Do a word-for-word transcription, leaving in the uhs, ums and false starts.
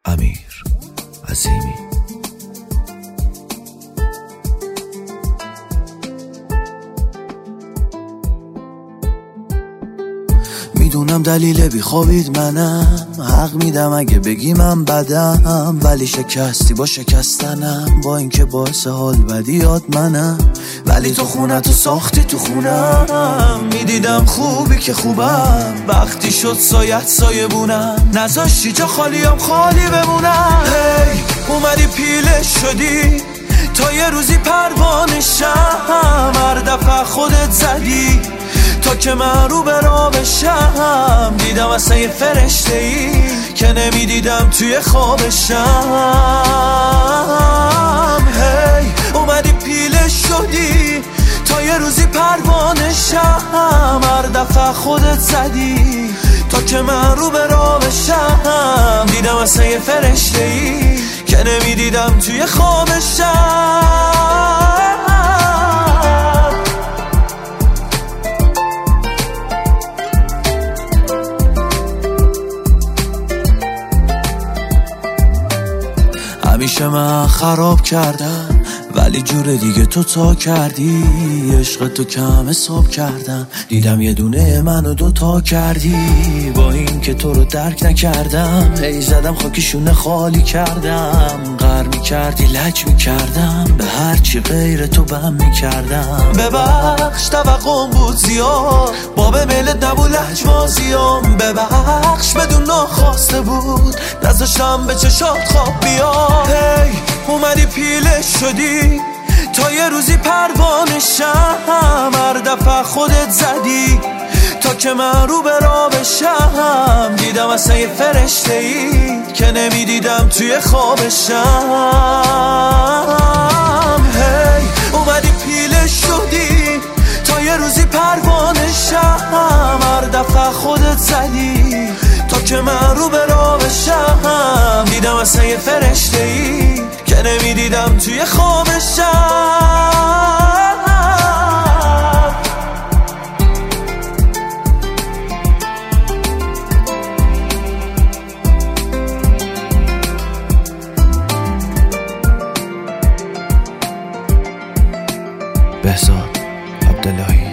امیر عظیمی. میدونم دلیل بیخوابید منم، حق میدم اگه بگی من بدم، ولی شکستی با شکستنم، با اینکه باعث حال بدیات منم، ولی تو خونه تو ساختی تو خونم. میدیدم خوبی که خوبم، وقتی شد سایت سایه بونم، نذاشتی جا خالیم خالی بمونم. هی اومدی پیله شدی تا یه روزی پروانه شم، هر دفعه خودت زدی تا که من رو به راه بشم. دیدم اصلا یه فرشته ای که نمیدیدم توی خوابشم. هی اومدی پیله شدی تا یه روزی پروانه شم، هر دفعه خودت زدی تا که من رو به راه بشم. دیدم اصلا یه فرشته ای که نمیدیدم توی خوابشم. همیشه من خراب کردم، ولی جور دیگه تو تا کردی. عشق تو کم حساب کردم، دیدم یه دونه منو دوتا کردی. با این که تو رو درک نکردم، هی زدم خاکشونه خالی کردم. غر میکردی لج میکردم، به هرچی غیر تو بم میکردم. ببخش توقعم بود زیاد، باب ملت نبود لجمازیام. ببخش بدون ناخواسته بود، نذاشتم به چشات خواب بیاد. هی اومدی پیله شدی تا یه روزی پروانه شم، هر دفعه خودت زدی تا که من رو به راه بشم. دیدم اصلا یه فرشته ای که نمیدیدم توی خوابشم. هی اومدی پیله شدی تا یه روزی پروانه شم، هر دفعه خودت زدی تا که من رو به راه بشم. دیدم اصلا یه فرشته ای که نمیدیدم توی خوابشم. بهزاد عبداللهی.